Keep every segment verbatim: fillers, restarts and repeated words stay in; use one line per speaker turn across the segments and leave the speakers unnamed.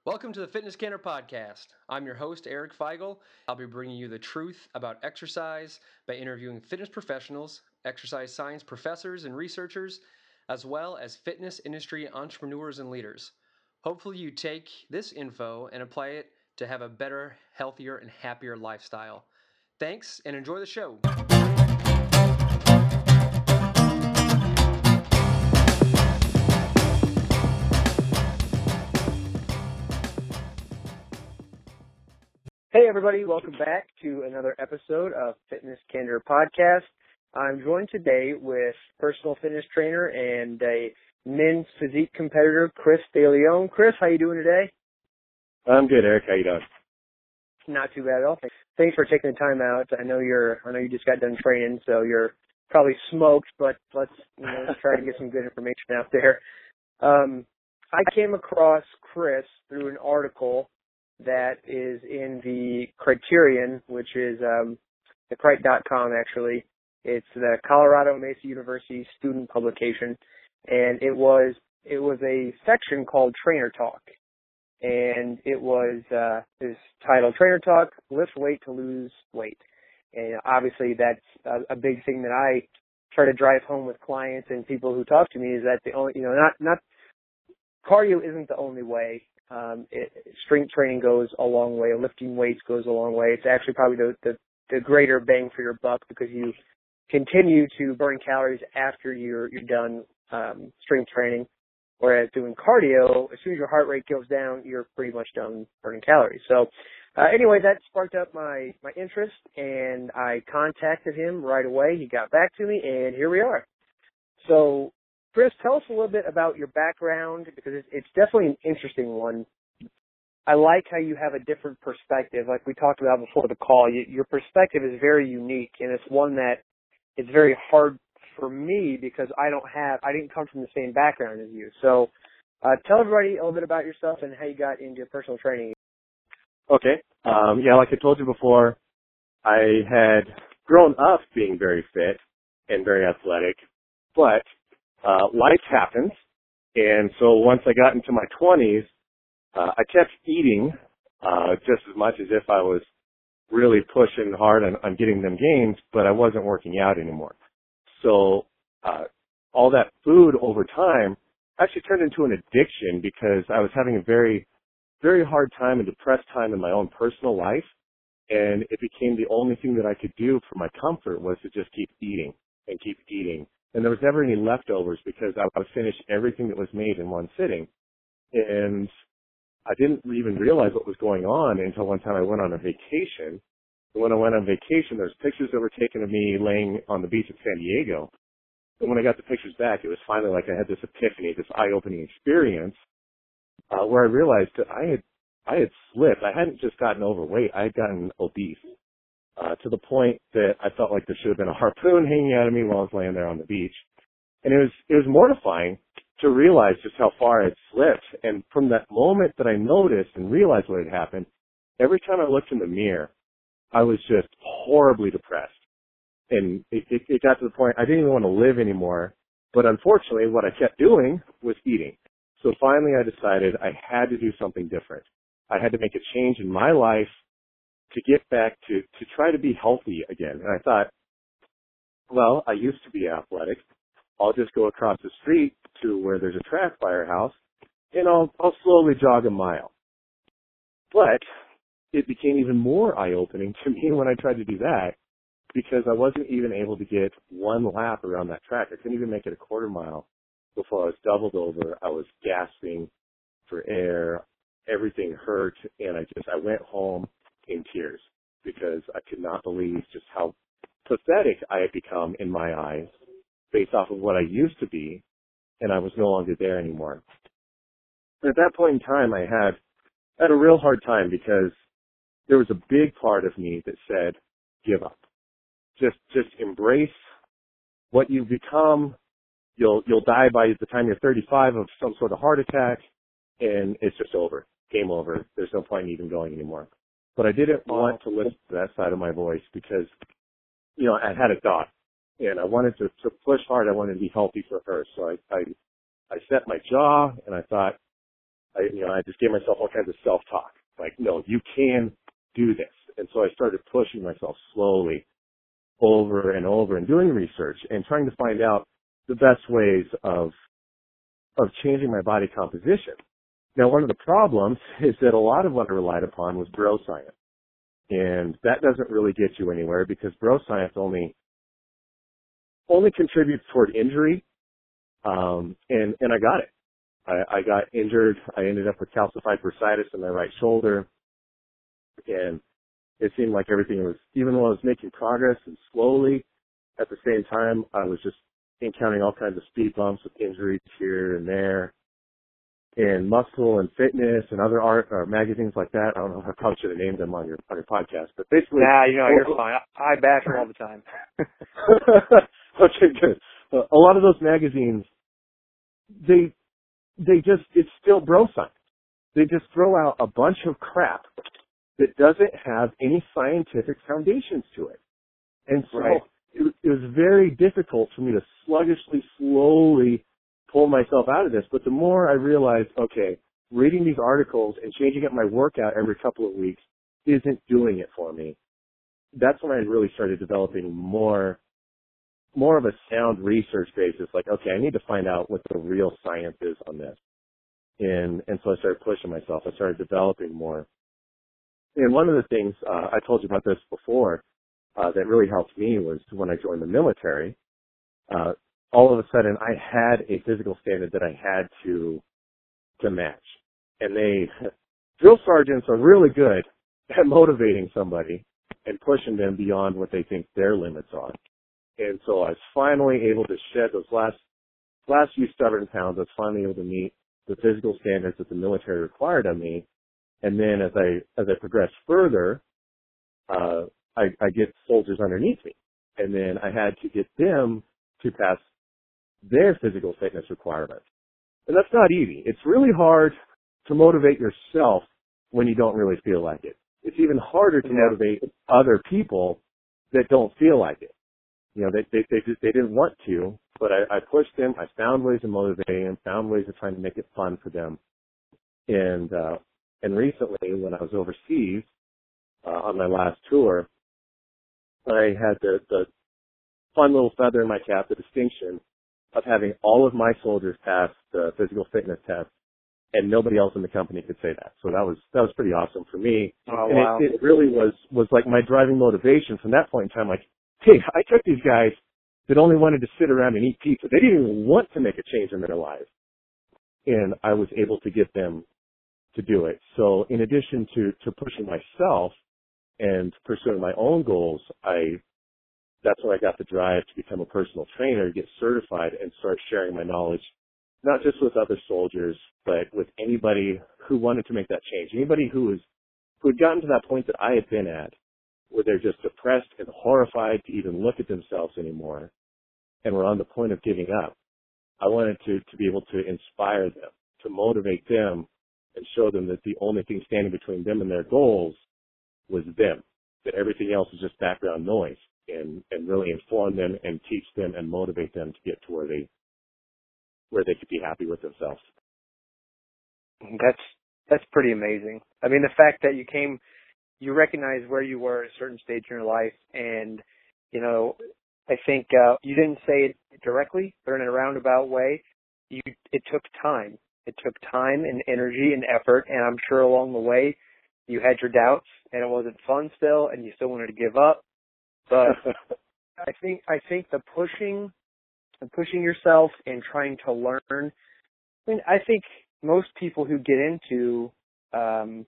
Welcome to the Fitness Canner Podcast. I'm your host, Eric Feigl. I'll be bringing you the truth about exercise by interviewing fitness professionals, exercise science professors and researchers, as well as fitness industry entrepreneurs and leaders. Hopefully you take this info and apply it to have a better, healthier, and happier lifestyle. Thanks, and enjoy the show. Hey everybody, welcome back to another episode of Fitness Candor Podcast. I'm joined today with personal fitness trainer and a men's physique competitor, Chris DeLeon. Chris, how you doing today?
I'm good, Eric. How you doing?
Not too bad at all. Thanks for taking the time out. I know you're, I know you just got done training, so you're probably smoked, but let's, you know, let's try to get some good information out there. Um, I came across Chris through an article that is in the Criterion, which is um, the crite dot com actually. It's the Colorado Mesa University student publication, and it was it was a section called Trainer Talk, and it was uh, it was titled Trainer Talk: Lift Weight to Lose Weight. And obviously, that's a, a big thing that I try to drive home with clients and people who talk to me is that the only you know not not cardio isn't the only way. Um, it, strength training goes a long way. Lifting weights goes a long way. It's actually probably the, the, the greater bang for your buck because you continue to burn calories after you're you're done um, strength training. Whereas doing cardio, as soon as your heart rate goes down, you're pretty much done burning calories. So uh, anyway, that sparked up my, my interest, and I contacted him right away. He got back to me, and here we are. So Chris, tell us a little bit about your background because it's, it's definitely an interesting one. I like how you have a different perspective, like we talked about before the call. You, your perspective is very unique, and it's one that is very hard for me because I don't have, I didn't come from the same background as you. So uh, tell everybody a little bit about yourself and how you got into personal training.
Okay. Um, yeah, like I told you before, I had grown up being very fit and very athletic, but Uh, life happens, and so once I got into my twenties, uh, I kept eating uh, just as much as if I was really pushing hard on, on getting them gains, but I wasn't working out anymore. So uh, all that food over time actually turned into an addiction because I was having a very, very hard time and depressed time in my own personal life, and it became the only thing that I could do for my comfort was to just keep eating and keep eating. And there was never any leftovers because I would finish everything that was made in one sitting. And I didn't even realize what was going on until one time I went on a vacation. And when I went on vacation, there was pictures that were taken of me laying on the beach of San Diego. And when I got the pictures back, it was finally like I had this epiphany, this eye-opening experience uh, where I realized that I had, I had slipped. I hadn't just gotten overweight. I had gotten obese. Uh, to the point that I felt like there should have been a harpoon hanging out of me while I was laying there on the beach. And it was, it was mortifying to realize just how far I had slipped. And from that moment that I noticed and realized what had happened, every time I looked in the mirror, I was just horribly depressed. And it, it, it got to the point I didn't even want to live anymore. But unfortunately, what I kept doing was eating. So finally I decided I had to do something different. I had to make a change in my life to get back to, to try to be healthy again. And I thought, well, I used to be athletic. I'll just go across the street to where there's a track by our house, and I'll, I'll slowly jog a mile. But it became even more eye-opening to me when I tried to do that because I wasn't even able to get one lap around that track. I couldn't even make it a quarter mile before I was doubled over. I was gasping for air. Everything hurt, and I just, I went home in tears because I could not believe just how pathetic I had become in my eyes based off of what I used to be, and I was no longer there anymore. And at that point in time, I had, had a real hard time because there was a big part of me that said, give up. Just, just embrace what you've become. You'll, you'll die by the time you're thirty-five of some sort of heart attack, and it's just over. Game over. There's no point in even going anymore. But I didn't want to listen to that side of my voice because, you know, I had a daughter, and I wanted to, to push hard. I wanted to be healthy for her. So I, I, I set my jaw, and I thought, I, you know, I just gave myself all kinds of self-talk. Like, no, you can do this. And so I started pushing myself slowly over and over and doing research and trying to find out the best ways of, of changing my body composition. Now, one of the problems is that a lot of what I relied upon was bro science. And that doesn't really get you anywhere because bro science only, only contributes toward injury. Um, and, and I got it. I, I got injured. I ended up with calcified bursitis in my right shoulder. And it seemed like everything was, even though I was making progress and slowly, at the same time, I was just encountering all kinds of speed bumps with injuries here and there. And Muscle and Fitness and other art or magazines like that. I don't know. I probably should have named them on your on your podcast, but basically,
nah, you know, you're fine. I, I bash them all the time.
Okay, good. Uh, a lot of those magazines, they they just it's still bro science. They just throw out a bunch of crap that doesn't have any scientific foundations to it, and so
right.
it, it was very difficult for me to sluggishly, slowly pull myself out of this. But the more I realized, okay, reading these articles and changing up my workout every couple of weeks isn't doing it for me. That's when I really started developing more, more of a sound research basis. Like, okay, I need to find out what the real science is on this. And, and so I started pushing myself. I started developing more. And one of the things, uh, I told you about this before, uh, that really helped me was when I joined the military, uh, all of a sudden I had a physical standard that I had to, to match. And they, drill sergeants are really good at motivating somebody and pushing them beyond what they think their limits are. And so I was finally able to shed those last, last few stubborn pounds. I was finally able to meet the physical standards that the military required of me. And then as I, as I progressed further, uh, I, I get soldiers underneath me. And then I had to get them to pass their physical fitness requirements. And that's not easy. It's really hard to motivate yourself when you don't really feel like it. It's even harder to
yeah.
motivate other people that don't feel like it. You know, they, they, they, they didn't want to, but I, I pushed them. I found ways of motivating them, found ways of trying to make it fun for them. And, uh, and recently when I was overseas, uh, on my last tour, I had the, the fun little feather in my cap, the distinction of having all of my soldiers pass the physical fitness test, and nobody else in the company could say that. So that was that was pretty awesome for me.
Oh,
and
wow.
it, it really was was like my driving motivation from that point in time. Like, hey, I took these guys that only wanted to sit around and eat pizza. They didn't even want to make a change in their lives, and I was able to get them to do it. So in addition to to pushing myself and pursuing my own goals, I that's when I got the drive to become a personal trainer, get certified, and start sharing my knowledge, not just with other soldiers, but with anybody who wanted to make that change. Anybody who was, who had gotten to that point that I had been at, where they're just depressed and horrified to even look at themselves anymore, and were on the point of giving up. I wanted to, to be able to inspire them, to motivate them, and show them that the only thing standing between them and their goals was them, that everything else is just background noise. And, and really inform them and teach them and motivate them to get to where they where they could be happy with themselves.
That's that's pretty amazing. I mean, the fact that you came, you recognized where you were at a certain stage in your life, and you know, I think uh, you didn't say it directly, but in a roundabout way. You, it took time. It took time and energy and effort, and I'm sure along the way you had your doubts, and it wasn't fun still, and you still wanted to give up. But I think I think the pushing, and pushing yourself and trying to learn. I mean, I think most people who get into, um,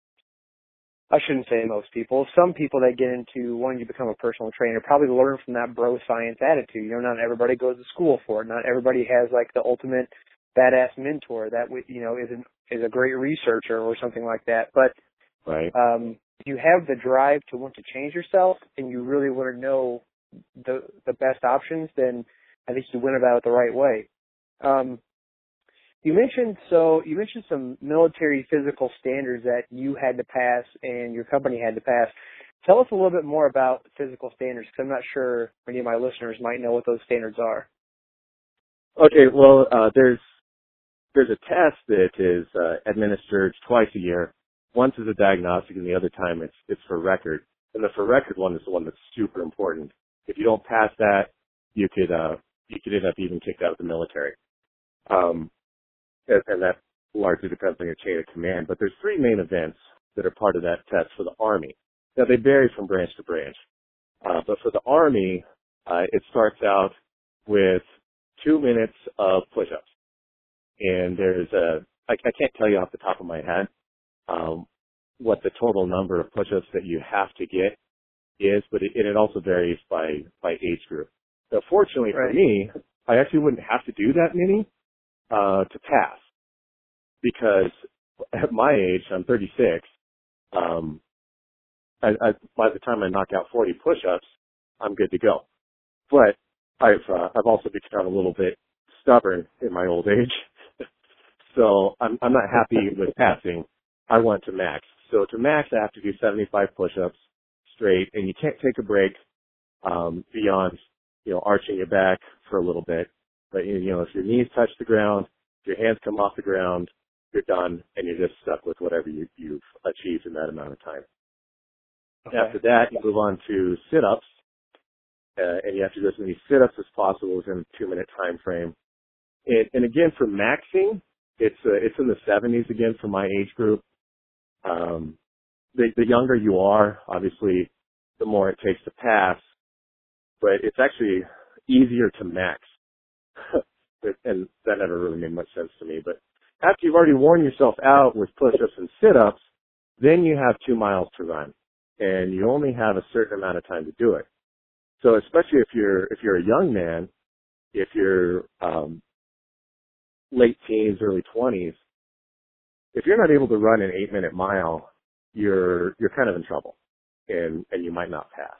I shouldn't say most people. Some people that get into wanting to become a personal trainer probably learn from that bro science attitude. You know, not everybody goes to school for it. Not everybody has like the ultimate badass mentor that you know is an, is a great researcher or something like that. But
right.
Um, if you have the drive to want to change yourself and you really want to know the the best options, then I think you went about it the right way. Um, you mentioned so you mentioned some military physical standards that you had to pass and your company had to pass. Tell us a little bit more about physical standards, because I'm not sure many of my listeners might know what those standards are.
Okay, well, uh, there's there's a test that is uh, administered twice a year. Once is a diagnostic, and the other time it's it's for record. And the for record one is the one that's super important. If you don't pass that, you could uh, you could end up even kicked out of the military. Um, and, and that largely depends on your chain of command. But there's three main events that are part of that test for the Army. Now, they vary from branch to branch. Uh, but for the Army, uh, it starts out with two minutes of push-ups. And there's a, I, I can't tell you off the top of my head um, what the total number of push-ups that you have to get is, but it, it also varies by, by age group. So fortunately
Right.
for me, I actually wouldn't have to do that many uh, to pass, because at my age, I'm thirty-six, um, I, I, by the time I knock out forty push-ups, I'm good to go. But I've uh, I've also become a little bit stubborn in my old age, so I'm I'm not happy with passing. I want to max. So to max, I have to do seventy-five push-ups straight, and you can't take a break um, beyond you know arching your back for a little bit. But you know if your knees touch the ground, if your hands come off the ground, you're done, and you're just stuck with whatever you, you've achieved in that amount of time.
Okay.
After that, you move on to sit-ups, uh, and you have to do as many sit-ups as possible within a two-minute time frame. And, and again, for maxing, it's uh, it's in the seventies again for my age group. Um, the, the younger you are, obviously, the more it takes to pass, but it's actually easier to max. And that never really made much sense to me. But after you've already worn yourself out with push-ups and sit-ups, then you have two miles to run, and you only have a certain amount of time to do it. So especially if you're if you're a young man, if you're um, late teens, early twenties, if you're not able to run an eight-minute mile, you're you're kind of in trouble, and and you might not pass.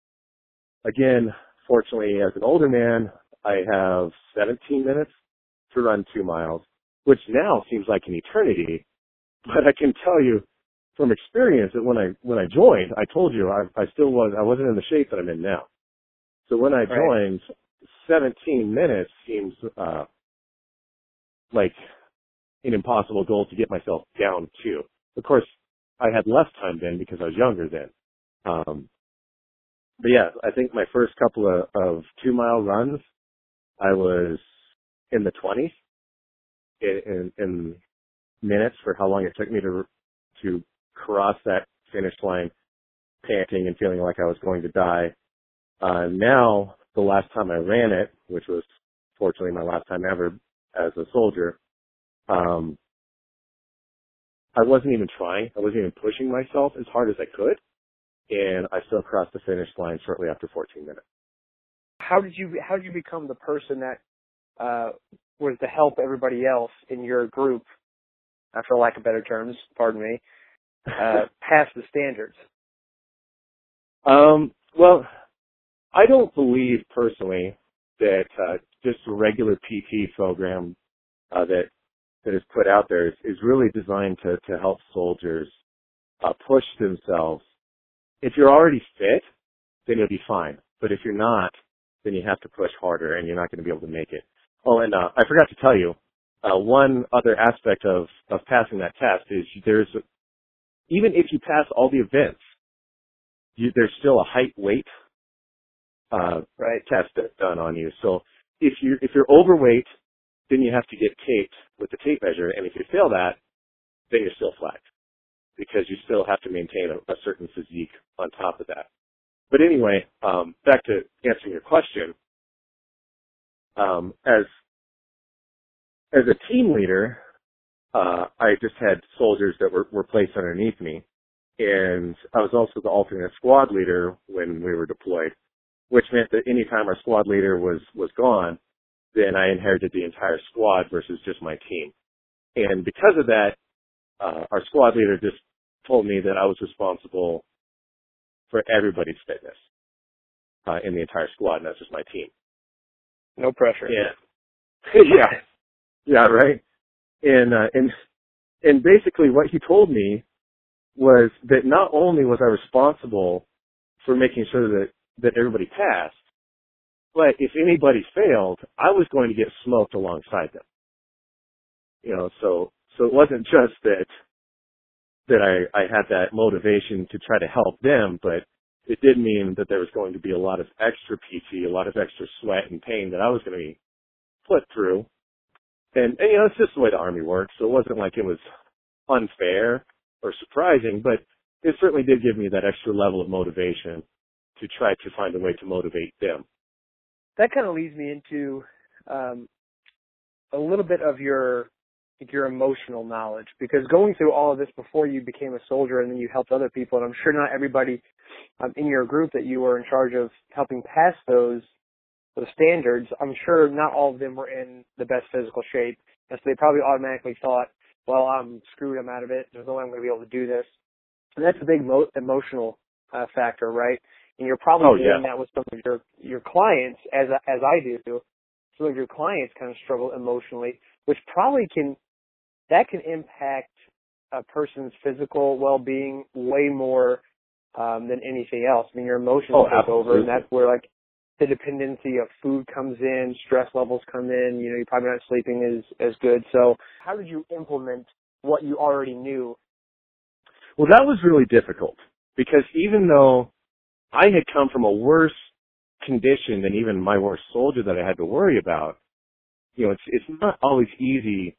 Again, fortunately, as an older man, I have seventeen minutes to run two miles, which now seems like an eternity. But I can tell you from experience that when I when I joined, I told you I, I still was I wasn't in the shape that I'm in now. So when I joined, right. seventeen minutes seems uh, like an impossible goal to get myself down to. Of course, I had less time then because I was younger then. Um, but yeah, I think my first couple of, of two mile runs, I was in the twenties in, in, in minutes for how long it took me to to cross that finish line, panting and feeling like I was going to die. Uh, now, the last time I ran it, which was fortunately my last time ever as a soldier, um, I wasn't even trying. I wasn't even pushing myself as hard as I could, and I still crossed the finish line shortly after fourteen minutes.
How did you How did you become the person that uh, was to help everybody else in your group, uh, for lack of better terms, pardon me, uh, pass the standards?
Um, well, I don't believe personally that uh, just a regular P T program uh, that that is put out there is, is really designed to, to help soldiers uh, push themselves. If you're already fit, then you'll be fine. But if you're not, then you have to push harder, and you're not going to be able to make it. Oh, and uh, I forgot to tell you, uh, one other aspect of, of passing that test is there's, even if you pass all the events, you, there's still a height weight uh,
right.
test that's done on you. So if you if you're overweight, then you have to get taped with the tape measure, and if you fail that, then you're still flagged because you still have to maintain a, a certain physique on top of that. But anyway, um, back to answering your question. Um, as as a team leader, uh, I just had soldiers that were, were placed underneath me, and I was also the alternate squad leader when we were deployed, which meant that any time our squad leader was was gone, then I inherited the entire squad versus just my team. And because of that, uh, our squad leader just told me that I was responsible for everybody's fitness uh, in the entire squad, not just my team.
No pressure.
Yeah, yeah, yeah, right. And uh, and and basically, what he told me was that not only was I responsible for making sure that that everybody passed, but if anybody failed, I was going to get smoked alongside them. You know, so so it wasn't just that that I, I had that motivation to try to help them, but it did mean that there was going to be a lot of extra P T, a lot of extra sweat and pain that I was going to be put through. And, and, you know, it's just the way the Army works, so it wasn't like it was unfair or surprising, but it certainly did give me that extra level of motivation to try to find a way to motivate them.
That kind of leads me into um, a little bit of your your emotional knowledge, because going through all of this before you became a soldier and then you helped other people, and I'm sure not everybody um, in your group that you were in charge of helping pass those those standards, I'm sure not all of them were in the best physical shape, and so they probably automatically thought, well, I'm screwed, I'm out of it, there's no way I'm going to be able to do this. And that's a big mo- emotional uh, factor, right? And you're probably
oh,
doing
yeah.
that with some of your, your clients, as as I do. Some of your clients kind of struggle emotionally, which probably can, that can impact a person's physical well-being way more um, than anything else. I mean, your emotions
Oh,
take
absolutely.
over, and that's where, like, the dependency of food comes in, stress levels come in, you know, you're probably not sleeping as, as good. So how did you implement what you already knew?
Well, that was really difficult, because even though I had come from a worse condition than even my worst soldier that I had to worry about, you know, it's it's not always easy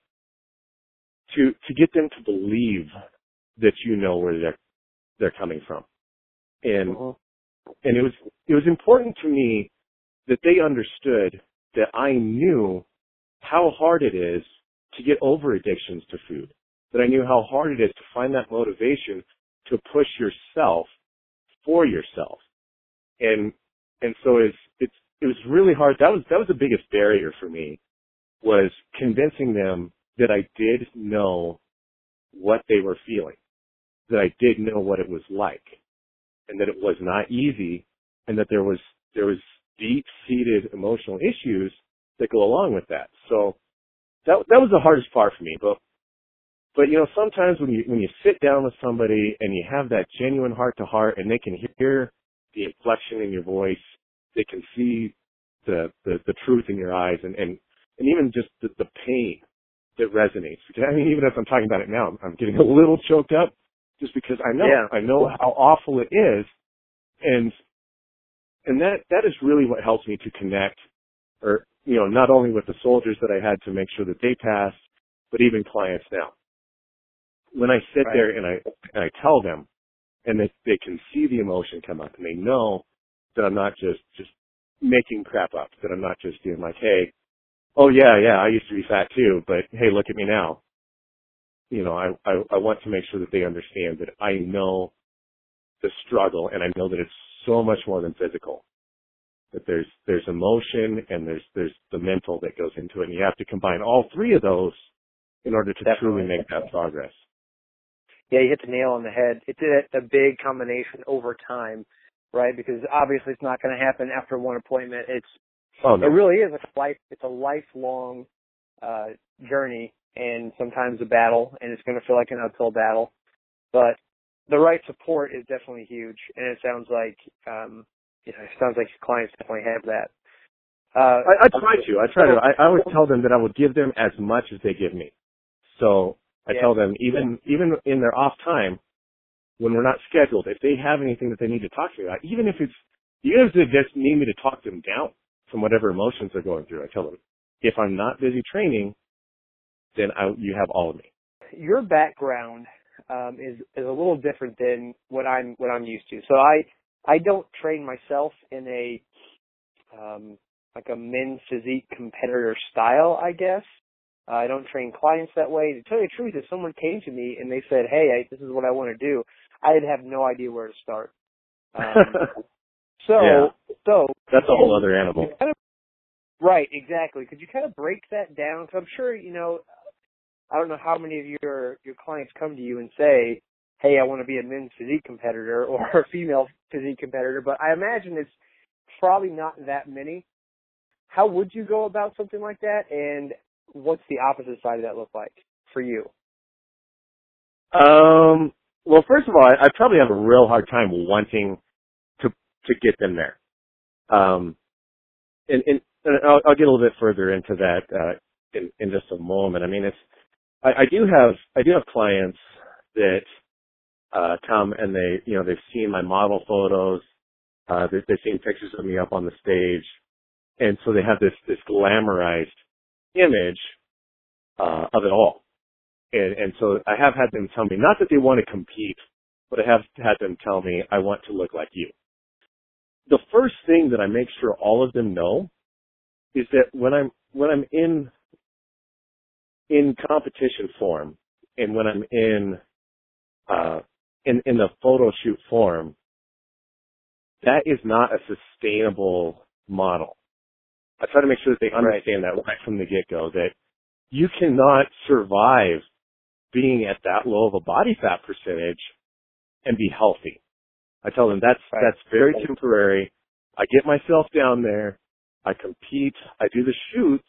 to to get them to believe that you know where they're they're coming from. And
Uh-huh.
and it was it was important to me that they understood that I knew how hard it is to get over addictions to food, that I knew how hard it is to find that motivation to push yourself for yourself. And and so it's it's it was really hard. That was that was the biggest barrier for me, was convincing them that I did know what they were feeling, that I did know what it was like, and that it was not easy, and that there was there was deep-seated emotional issues that go along with that. So that that was the hardest part for me. But but you know, sometimes when you when you sit down with somebody and you have that genuine heart-to-heart, and they can hear the inflection in your voice, they can see the the, the truth in your eyes, and, and, and even just the, the pain that resonates. I mean, even as I'm talking about it now, I'm, I'm getting a little choked up, just because I know
Yeah.
I know how awful it is, and and that that is really what helps me to connect, or you know, not only with the soldiers that I had to make sure that they passed, but even clients now. When I sit
Right.
there and I and I tell them, and they they can see the emotion come up, and they know that I'm not just just making crap up, that I'm not just doing like, hey, oh yeah, yeah, I used to be fat too, but hey, look at me now. You know, I, I, I want to make sure that they understand that I know the struggle, and I know that it's so much more than physical. That there's there's emotion, and there's there's the mental that goes into it, and you have to combine all three of those in order to
Definitely.
truly make that progress.
Yeah, you hit the nail on the head. It's a, a big combination over time, right? Because obviously it's not going to happen after one appointment. It's
Oh no.
It really is a life. It's a lifelong uh, journey, and sometimes a battle, and it's going to feel like an uphill battle. But the right support is definitely huge, and it sounds like um, you know, it sounds like your clients definitely have that. Uh,
I, I try to. I try to. I, I would tell them that I would give them as much as they give me. So I
yeah.
tell them, even even in their off time, when we're not scheduled, if they have anything that they need to talk to me about, even if it's even if they just need me to talk them down from whatever emotions they're going through, I tell them, if I'm not busy training, then I, you have all of me.
Your background um, is is a little different than what I'm what I'm used to. So I I don't train myself in a um, like a men's physique competitor style, I guess. Uh, I don't train clients that way. To tell you the truth, if someone came to me and they said, "Hey, I, this is what I want to do," I'd have no idea where to start. Um, so
yeah.
so
That's a whole other animal.
Kind of, right, exactly. Could you kind of break that down? Because I'm sure, you know, I don't know how many of your your clients come to you and say, "Hey, I want to be a men's physique competitor or a female physique competitor," but I imagine it's probably not that many. How would you go about something like that, and what's the opposite side of that look like for you?
Um. Well, first of all, I, I probably have a real hard time wanting to to get them there. Um. And, and, and I'll, I'll get a little bit further into that uh, in, in just a moment. I mean, it's I, I do have I do have clients that uh, come and they you know they've seen my model photos, uh, they, they've seen pictures of me up on the stage, and so they have this this glamorized image uh, of it all. And, and so I have had them tell me, not that they want to compete, but I have had them tell me, I want to look like you. The first thing that I make sure all of them know is that when I'm, when I'm in, in competition form and when I'm in, uh, in, in the photo shoot form, that is not a sustainable model. I try to make sure that they understand that right from the get-go, that you cannot survive being at that low of a body fat percentage and be healthy. I tell them that's, right. that's very temporary. I get myself down there, I compete, I do the shoots,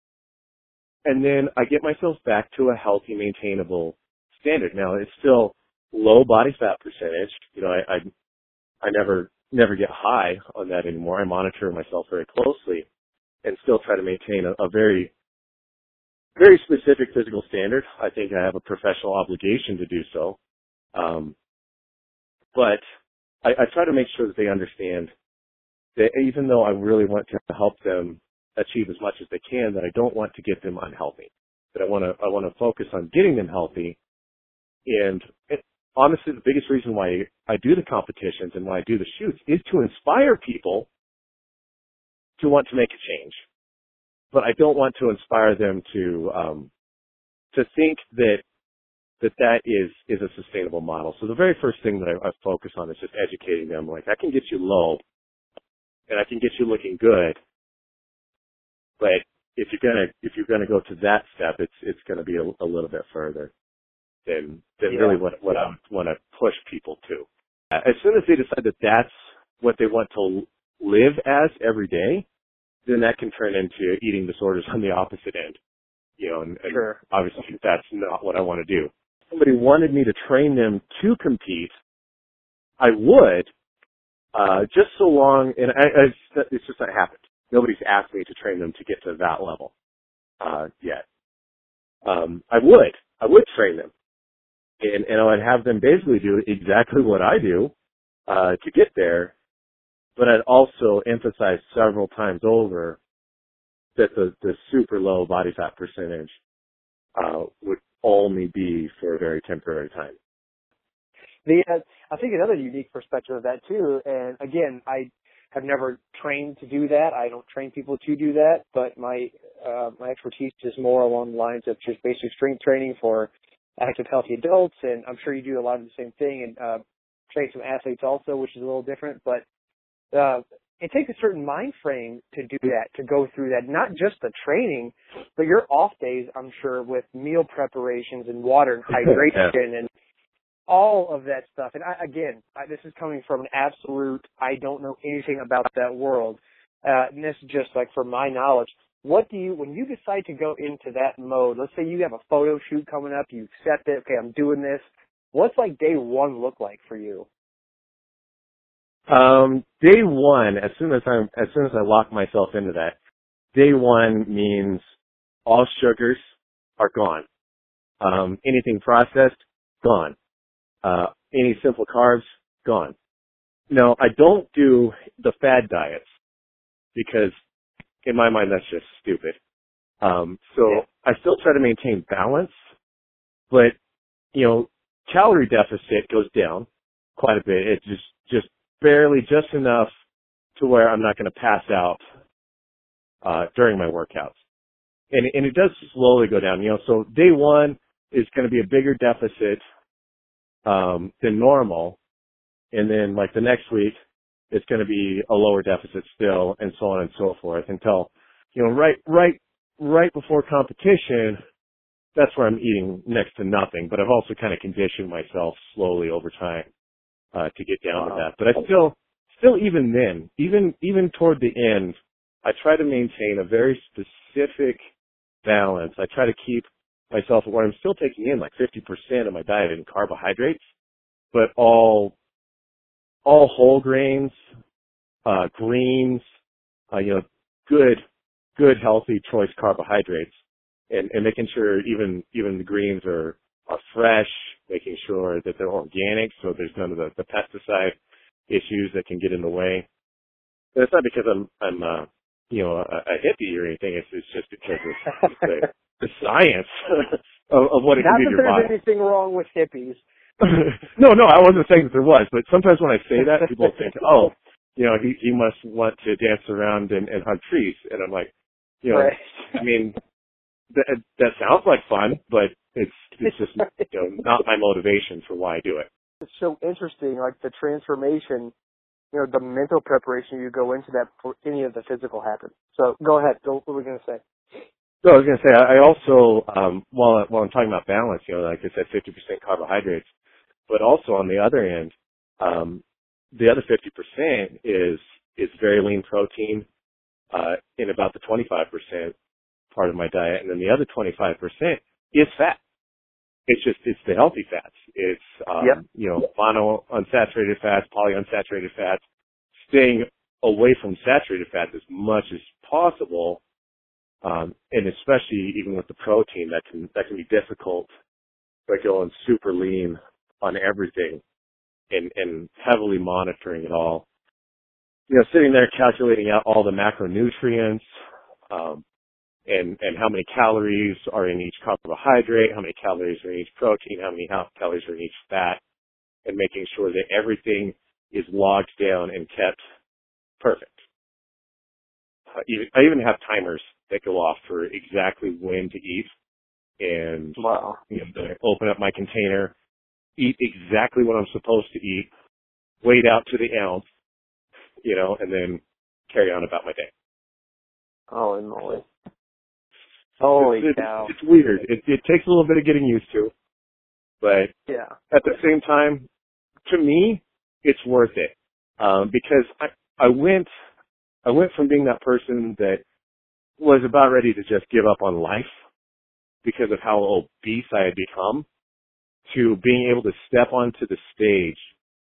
and then I get myself back to a healthy, maintainable standard. Now, it's still low body fat percentage. You know, I, I, I never, never get high on that anymore. I monitor myself very closely and still try to maintain a, a very very specific physical standard. I think I have a professional obligation to do so. Um, but I, I try to make sure that they understand that even though I really want to help them achieve as much as they can, that I don't want to get them unhealthy. That I want to I want to focus on getting them healthy. And it, honestly, the biggest reason why I do the competitions and why I do the shoots is to inspire people to want to make a change. But I don't want to inspire them to um, to think that that that is is a sustainable model. So the very first thing that I, I focus on is just educating them. Like, I can get you low, and I can get you looking good, but if you're gonna if you're gonna go to that step, it's it's gonna be a, a little bit further than than yeah. really what what yeah. I want to push people to. As soon as they decide that that's what they want to live as every day, then that can turn into eating disorders on the opposite end. You know, and, and sure. obviously that's not what I want to do. If somebody wanted me to train them to compete, I would, uh, just so long, and I, I, it's just not happened. Nobody's asked me to train them to get to that level, uh, yet. Um, I would, I would train them. And, and I would have them basically do exactly what I do, uh, to get there. But I'd also emphasize several times over that the, the super low body fat percentage uh, would only be for a very temporary time.
The uh, I think another unique perspective of that too, and again, I have never trained to do that. I don't train people to do that, but my uh, my expertise is more along the lines of just basic strength training for active, healthy adults, and I'm sure you do a lot of the same thing and uh, train some athletes also, which is a little different, but Uh, it takes a certain mind frame to do that, to go through that. Not just the training, but your off days, I'm sure, with meal preparations and water and hydration yeah. and all of that stuff. And I, again, I, this is coming from an absolute, I don't know anything about that world. Uh, and this is just like from my knowledge. What do you, when you decide to go into that mode, let's say you have a photo shoot coming up, you accept it, okay, I'm doing this. What's like day one look like for you?
Um, day one, as soon as I as soon as I lock myself into that, day one means all sugars are gone. Um, anything processed, gone. Uh, any simple carbs, gone. No, I don't do the fad diets because in my mind that's just stupid. Um, so yeah. I still try to maintain balance, but you know, calorie deficit goes down quite a bit. It just just barely, just enough to where I'm not going to pass out uh, during my workouts. And, and it does slowly go down. You know, so day one is going to be a bigger deficit um, than normal, and then like the next week it's going to be a lower deficit still, and so on and so forth until, you know, right, right, right before competition. That's where I'm eating next to nothing. But I've also kind of conditioned myself slowly over time Uh, to get down to that. But I still, still even then, even, even toward the end, I try to maintain a very specific balance. I try to keep myself where I'm still taking in like fifty percent of my diet in carbohydrates, but all, all whole grains, uh, greens, uh, you know, good, good healthy choice carbohydrates. and, and making sure even even the greens are are fresh, making sure that they're organic, so there's none of the, the pesticide issues that can get in the way. And it's not because I'm I'm uh, you know a, a hippie or anything. It's, it's just because of the, the science of, of what it
Not
can do to
that
your body.
there's anything wrong with hippies.
no, no, I wasn't saying that there was, but sometimes when I say that, people think, oh, you know, he he must want to dance around and, and hug trees, and I'm like, you know,
Right.
I mean, that that sounds like fun, but it's it's just you know not my motivation for why I do it.
It's so interesting, like the transformation, you know, the mental preparation you go into that before any of the physical happens. So go ahead. Go, what were we going to say?
So I was going to say, I I also, um, while while I'm talking about balance, you know, like I said, fifty percent carbohydrates, but also on the other end, um, the other fifty percent is is very lean protein uh, in about the twenty-five percent part of my diet, and then the other twenty-five percent is fat. It's just, it's the healthy fats. It's, um,
Yep.
you know, monounsaturated fats, polyunsaturated fats, staying away from saturated fats as much as possible, um, and especially even with the protein, that can, that can be difficult by going super lean on everything and, and heavily monitoring it all. You know, sitting there calculating out all the macronutrients, um, and, and how many calories are in each carbohydrate, how many calories are in each protein, how many calories are in each fat, and making sure that everything is logged down and kept perfect. Uh, even, I even have timers that go off for exactly when to eat, and
Wow.
you know, I open up my container, eat exactly what I'm supposed to eat, weighed out to the ounce, you know, and then carry on about my day.
Holy moly. Holy
it's,
cow.
It's, it's weird. It, it takes a little bit of getting used to, but
Yeah.
at the same time, to me, it's worth it. Um, because I, I went, I went from being that person that was about ready to just give up on life because of how obese I had become, to being able to step onto the stage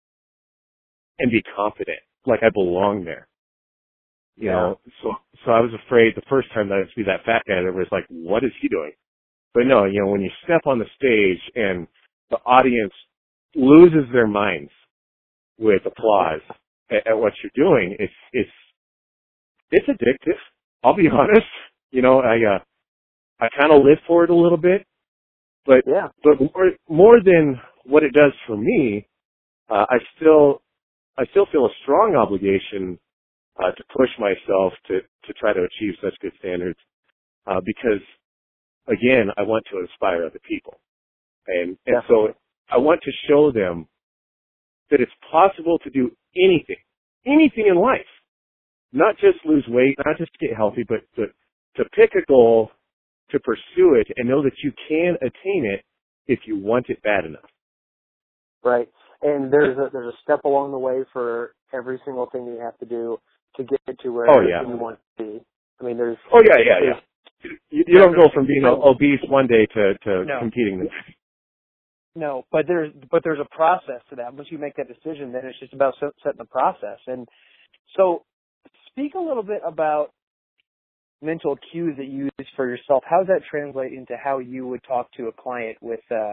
and be confident, like I belong there. You
Yeah.
know, so, so I was afraid the first time that I would see that fat guy that was like, what is he doing? But no, you know, when you step on the stage and the audience loses their minds with applause at, at what you're doing, it's, it's, it's addictive. I'll be honest. You know, I, uh, I kind of live for it a little bit, but,
Yeah.
but more, more than what it does for me, uh, I still, I still feel a strong obligation Uh, to push myself to, to try to achieve such good standards, uh, because, again, I want to inspire other people. And, and so I want to show them that it's possible to do anything, anything in life, not just lose weight, not just get healthy, but, but to pick a goal, to pursue it, and know that you can attain it if you want it bad enough.
Right. And there's a, there's a step along the way for every single thing you have to do to get to where
Oh, yeah.
you want to be. I mean, there's...
Oh, yeah, yeah, yeah. You, you don't go from being obese one day to, to
no.
competing the next.
No, but there's but there's a process to that. Once you make that decision, then it's just about setting the process. And so, speak a little bit about mental cues that you use for yourself. How does that translate into how you would talk to a client with uh,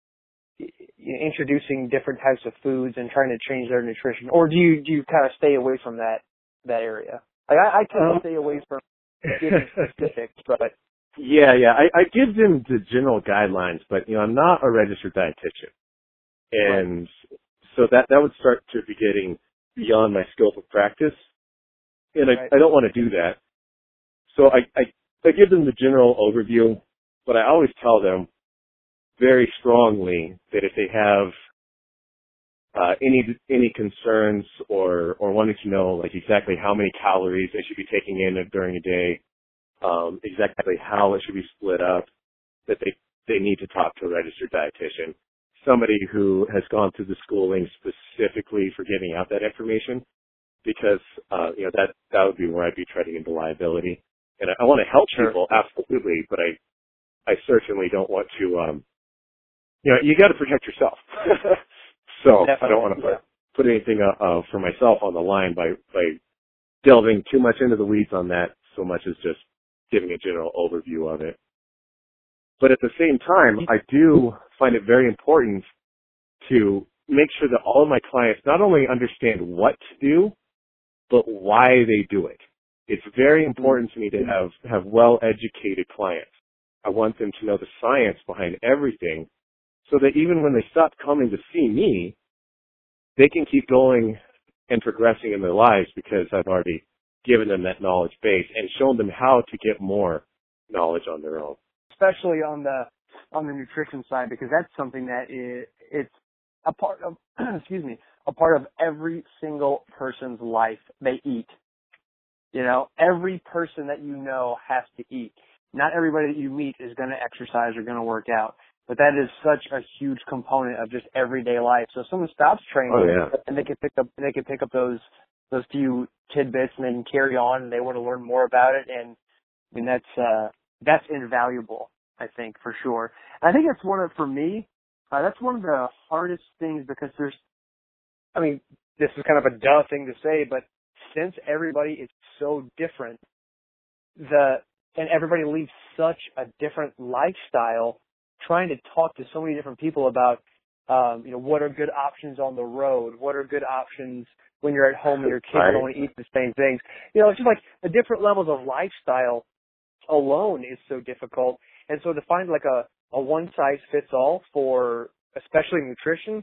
introducing different types of foods and trying to change their nutrition? Or do you do you kind of stay away from that that area? Like I, I tend
Um,
to stay away from giving specifics, but
yeah, yeah, I, I give them the general guidelines, but you know, I'm not a registered dietitian, and right. so that that would start to be getting beyond my scope of practice, and
right.
I, I don't want to do that. So I, I I give them the general overview, but I always tell them very strongly that if they have uh, any any concerns or or wanting to know like exactly how many calories they should be taking in during a day, um, exactly how it should be split up, that they they need to talk to a registered dietitian, somebody who has gone through the schooling specifically for giving out that information, because uh, you know that that would be where I'd be treading into liability. And I, I want to help
sure.
people, absolutely, but I I certainly don't want to. Um, you know, you got to protect yourself. So
Definitely.
I don't want to put,
yeah.
put anything uh, uh, for myself on the line by, by delving too much into the weeds on that, so much as just giving a general overview of it. But at the same time, I do find it very important to make sure that all of my clients not only understand what to do, but why they do it. It's very important to me to have, have well-educated clients. I want them to know the science behind everything so that even when they stop coming to see me, they can keep going and progressing in their lives because I've already given them that knowledge base and shown them how to get more knowledge on their own.
Especially on the on the nutrition side, because that's something that is, it's a part of, excuse me, a part of every single person's life. They eat. You know, every person that you know has to eat. Not everybody that you meet is going to exercise or going to work out. But that is such a huge component of just everyday life. So if someone stops training,
oh, yeah.
and they can pick up, they can pick up those those few tidbits and they can carry on, and they want to learn more about it. And I mean, that's uh, that's invaluable, I think, for sure. And I think that's one of, for me, uh, that's one of the hardest things because there's, I mean, this is kind of a duh thing to say, but since everybody is so different, the and everybody leads such a different lifestyle, trying to talk to so many different people about, um, you know, what are good options on the road? What are good options when you're at home and your kids
right.
don't want to eat the same things? You know, it's just like the different levels of lifestyle alone is so difficult. And so to find like a, a one-size-fits-all for especially nutrition.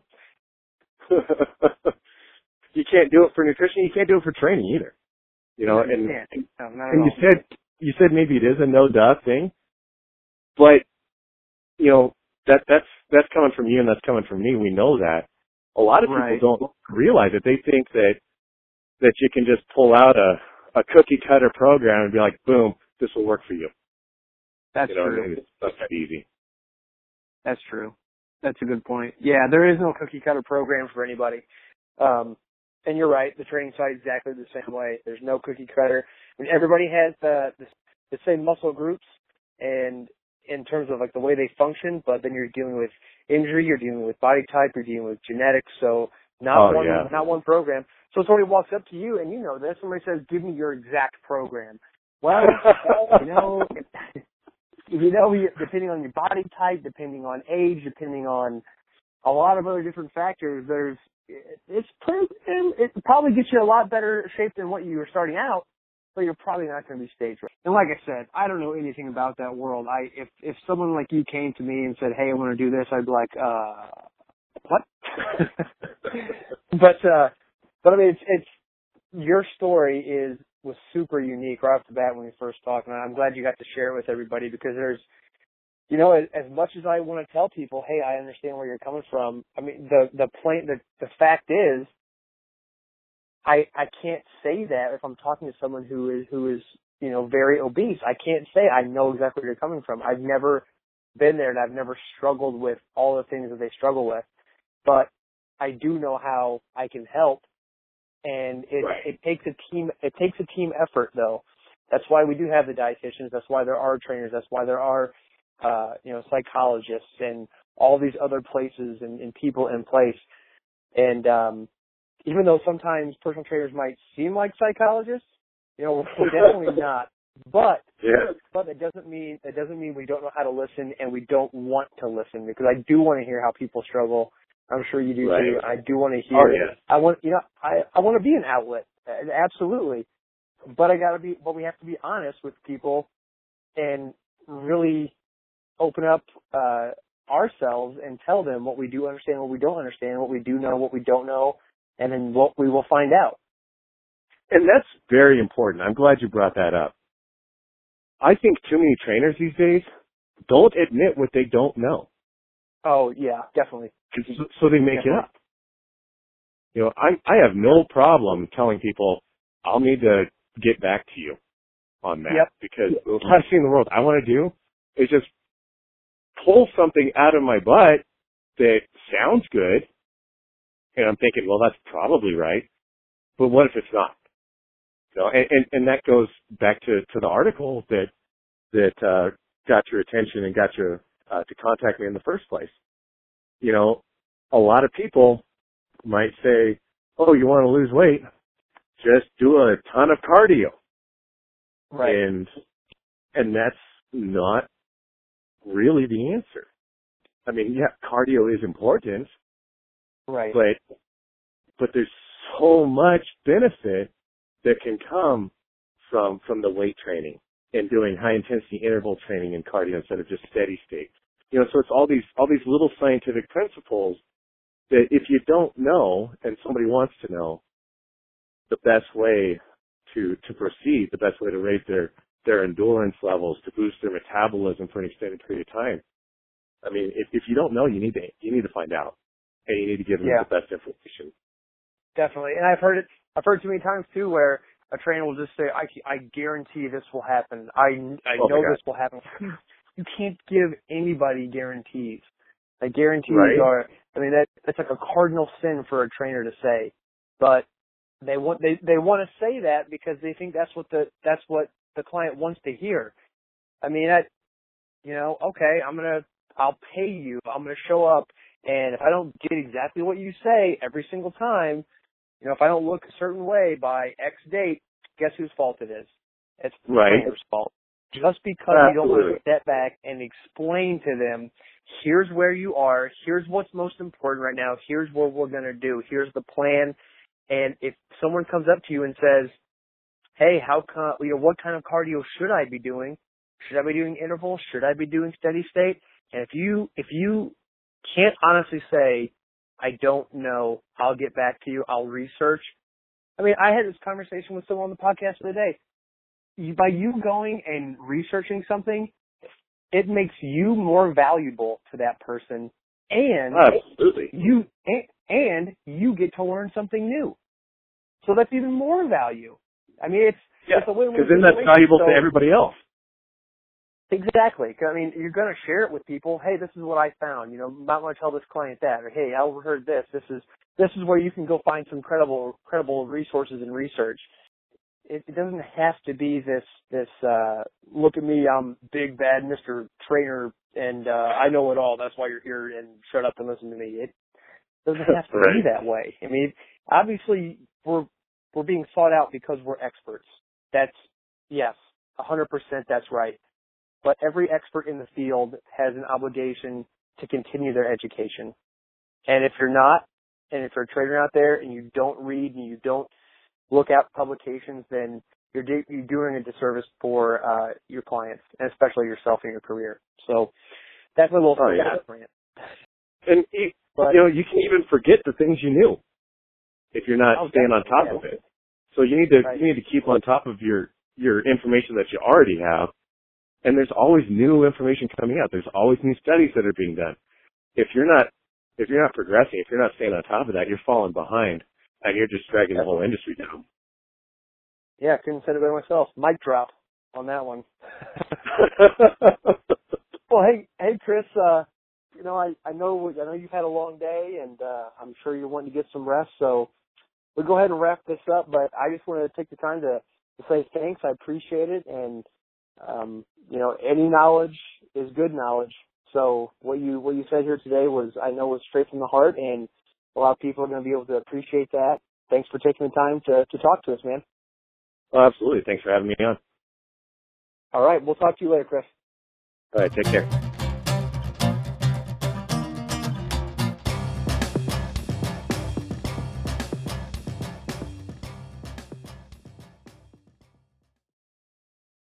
You can't do it for nutrition. You can't do it for training either. You know, and,
no, not
and
at
you
all.
said, you said maybe it is a no-duh thing, but you know, that, that's, that's coming from you and that's coming from me. We know that. A lot of people
right.
don't realize it. They think that, that you can just pull out a, a cookie cutter program and be like, boom, this will work for you.
That's
you know,
true.
it's, that's that easy.
That's true. That's a good point. Yeah, there is no cookie cutter program for anybody. Um, and you're right. The training side is exactly the same way. There's no cookie cutter. I mean, everybody has the, the, the same muscle groups and in terms of like the way they function, but then you're dealing with injury, you're dealing with body type, you're dealing with genetics. So not
oh,
one,
yeah.
not one program. So if somebody walks up to you and you know this, somebody says, "Give me your exact program." Well, you know, you know, depending on your body type, depending on age, depending on a lot of other different factors, there's it's pretty, it probably gets you a lot better shape than what you were starting out, but you're probably not going to be stage ready. And like I said, I don't know anything about that world. I if if someone like you came to me and said, "Hey, I want to do this," I'd be like, uh, what? but uh, but I mean, it's it's your story is was super unique right off the bat when we first talked, and I'm glad you got to share it with everybody because there's. You know, as, as much as I want to tell people, hey, I understand where you're coming from. I mean, the the plain the the fact is, I I can't say that if I'm talking to someone who is who is you know very obese. I can't say I know exactly where you're coming from. I've never been there, and I've never struggled with all the things that they struggle with. But I do know how I can help, and it
right.
it takes a team it takes a team effort though. That's why we do have the dietitians. That's why there are trainers. That's why there are Uh, you know, psychologists and all these other places and, and people in place. And um, even though sometimes personal trainers might seem like psychologists, you know, we're definitely not. But
yeah.
but it doesn't mean it doesn't mean we don't know how to listen and we don't want to listen because I do want to hear how people struggle. I'm sure you do
right.
too. I do want to hear.
Oh, yeah.
I want you know I I want to be an outlet, absolutely. But I got to be. But we have to be honest with people and really open up uh, ourselves and tell them what we do understand, what we don't understand, what we do know, what we don't know, and then what we will find out.
And that's very important. I'm glad you brought that up. I think too many trainers these days don't admit what they don't know.
Oh, yeah, definitely.
So, so they make
definitely.
it up. You know, I I have no problem telling people, I'll need to get back to you on that.
Yep.
Because the last thing in the world I want to do is just pull something out of my butt that sounds good, and I'm thinking, well, that's probably right, but what if it's not? You know, and, and, and that goes back to, to the article that that uh, got your attention and got you uh, to contact me in the first place. You know, a lot of people might say, oh, you want to lose weight? Just do a ton of cardio.
Right.
And and that's not really the answer. I mean, yeah, cardio is important,
Right.
but but there's so much benefit that can come from from the weight training and doing high intensity interval training and cardio instead of just steady state. You know, so it's all these all these little scientific principles that if you don't know and somebody wants to know, the best way to to proceed, the best way to raise their their endurance levels, to boost their metabolism for an extended period of time. I mean, if if you don't know, you need to you need to find out, and you need to give them
Yeah.
the best information.
Definitely. And I've heard it, I've heard too many times too where a trainer will just say, I, I guarantee this will happen. I, I
Oh,
know
my God.
this will happen. You can't give anybody guarantees. Like guarantees
Right.
are, I mean, that, that's like a cardinal sin for a trainer to say, but they want, they, they want to say that because they think that's what the, that's what the client wants to hear. I mean, that, you know, okay, I'm going to, I'll pay you. I'm going to show up. And if I don't get exactly what you say every single time, you know, if I don't look a certain way by X date, guess whose fault it is? It's the
Right.
trainer's fault. Just because you don't want to step back and explain to them, here's where you are, here's what's most important right now, here's what we're going to do, here's the plan. And if someone comes up to you and says, hey, how come, you know, what kind of cardio should I be doing? Should I be doing intervals? Should I be doing steady state? And if you, if you can't honestly say, I don't know, I'll get back to you, I'll research. I mean, I had this conversation with someone on the podcast the other day. You, by you going and researching something, it makes you more valuable to that person, and
Absolutely.
you and, and you get to learn something new. So that's even more value. I mean, it's
Yeah,
it's a win-win
because then that's
situation.
valuable
So,
to everybody else.
exactly. 'Cause, I mean, you're going to share it with people. Hey, this is what I found. You know, might want to tell this client that. Or, hey, I overheard this. This is this is where you can go find some credible credible resources and research. It, it doesn't have to be this this uh, look at me, I'm big bad Mister Trainer, and uh, I know it all. That's why you're here, and shut up and listen to me. It doesn't have to
Right.
be that way. I mean, obviously we're we're being sought out because we're experts. That's yes, one hundred percent. That's right. But every expert in the field has an obligation to continue their education. And if you're not, and if you're a trainer out there and you don't read and you don't look at publications, then you're, do, you're doing a disservice for uh, your clients, and especially yourself in your career. So that's a little
Oh, yeah.
rant.
And you,
But,
you know, you can even forget the things you knew if you're not
Oh,
staying on top
definitely,
of it. So you need to
Right.
you need to keep on top of your your information that you already have. And there's always new information coming out. There's always new studies that are being done. If you're not if you're not progressing, if you're not staying on top of that, you're falling behind, and you're just dragging the whole industry down.
yeah, I couldn't say it better myself. Mic drop on that one. Well, hey, hey, Chris. Uh, you know, I, I know I know you've had a long day, and uh, I'm sure you're wanting to get some rest. So we'll go ahead and wrap this up. But I just wanted to take the time to, to say thanks. I appreciate it, and um, you know, any knowledge is good knowledge. So what you what you said here today was, I know, was straight from the heart, and a lot of people are going to be able to appreciate that. Thanks for taking the time to to talk to us, man.
Oh, absolutely. Thanks for having me on.
All right, we'll talk to you later, Chris.
All right, take care.